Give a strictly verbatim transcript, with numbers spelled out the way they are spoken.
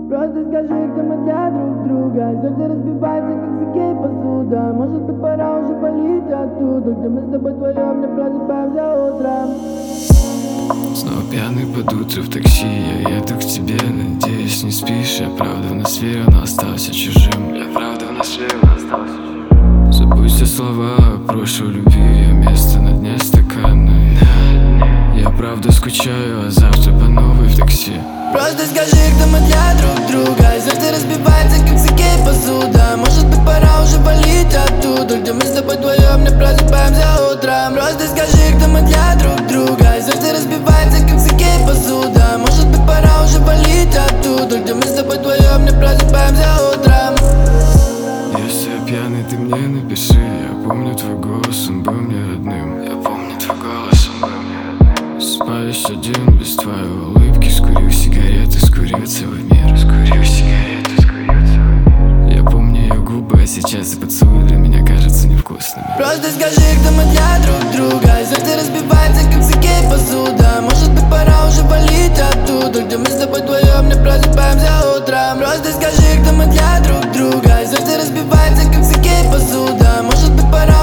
Просто скажи, где мы для друг друга. Сердце разбивается, как с окей посуда. Может быть, пора уже валить оттуда, где мы с тобой вдвоем не просыпаемся утром. Снова пьяный под утро в такси. Я еду к тебе, надеюсь, не спишь. Я правда в нас верю, но остался чужим. Я правда в нас верю, но остался чужим. Забудь все слова о прошлой любви. Я место на дне стакана. Я правда скучаю, а завтра по новой в такси. Просто скажи, где мы для друг друга. Сердце разбивается, как с окей посуда. Может быть, пора уже валить оттуда, где мы с тобой вдвоем не просыпаемся утром. Просто скажи, где мы для друг друга. Сердце разбивается, как с окей посуда. Может быть, пора уже валить оттуда, где мы с тобой вдвоем не просыпаемся утром. Если я пьяный, ты мне напиши. Я помню твой голос, он был мне родным. Я помню твой голос, он был мне родным. Спалишь один без твоей улыбки. Скурю сигареты, скурю целый мир. Скурю сигареты, скурю целый мир. Я помню ее губы, а сейчас и поцелуй для меня кажется невкусными. Просто скажи, где мы для друг друга. Сердце разбивается, как с окей посуда. Может быть, пора уже валить оттуда, где мы с тобой вдвоем не просыпаемся утром. Просто скажи, где мы для друг друга. Сердце разбивается, как с окей посуда. Может быть, пора